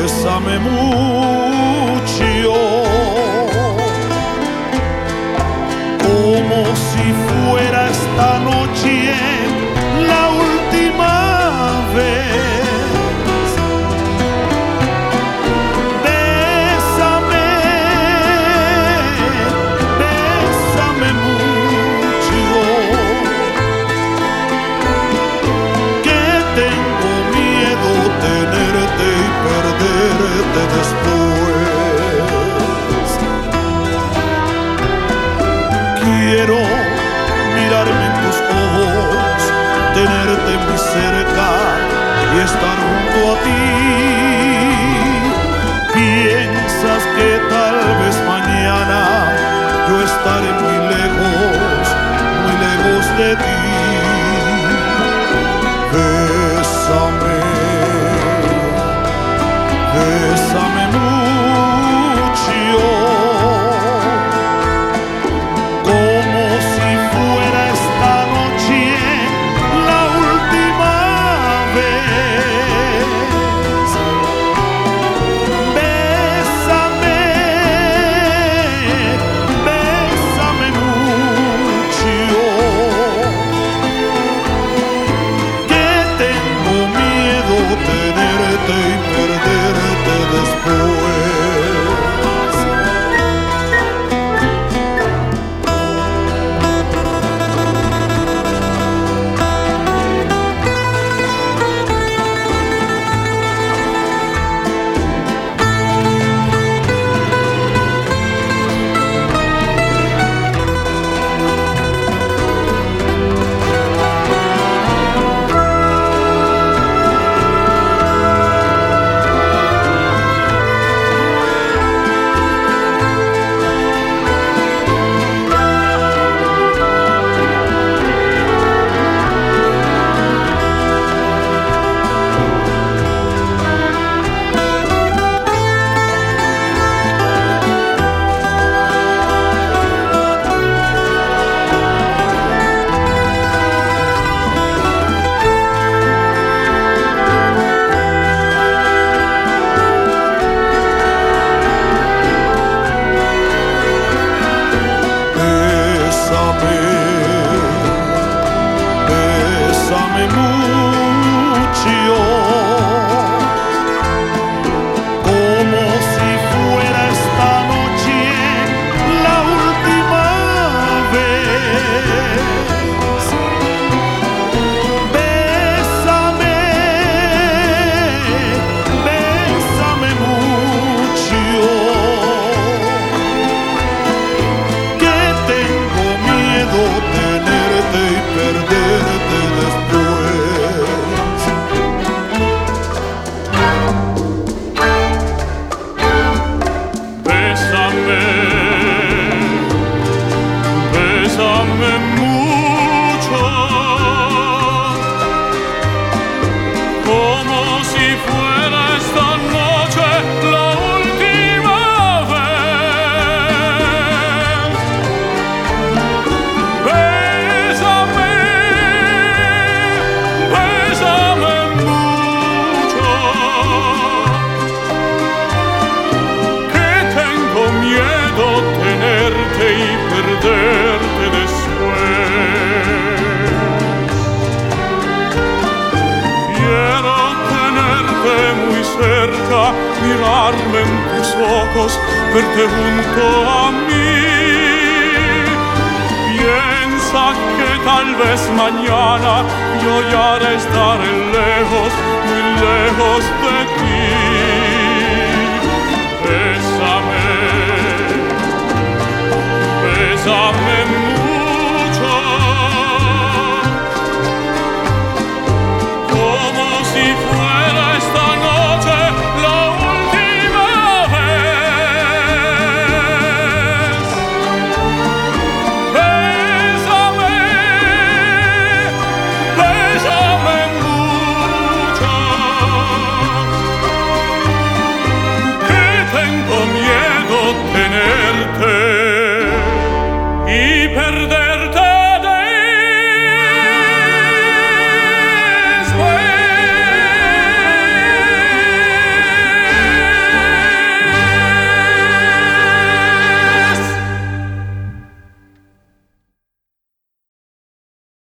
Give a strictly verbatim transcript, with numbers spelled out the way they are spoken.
bésame mucho, como si fuera esta noche la última vez. Bésame, bésame mucho, que tengo miedo tenerte y perderte después. Quiero mirarme en tus ojos, tenerte muy cerca y estar junto a ti. Piensas que tal vez mañana yo estaré muy lejos, muy lejos de ti. Bésame, bésame mucho, como si fuera esta noche la última vez. Bésame, bésame mucho, que tengo miedo tenerte y perderte después. Bésame mucho, como si fuera esta noche la última vez. Bésame, bésame mucho, que tengo miedo tenerte y perderte después. Bésame, bésame mucho, como si fuera esta noche la última vez. Bésame, bésame mucho, que tengo miedo tenerte y perderte después. Quiero tenerte muy cerca, mirarme en tus ojos, verte junto a mí. Piensa que tal vez mañana yo ya estaré lejos, muy lejos de ti.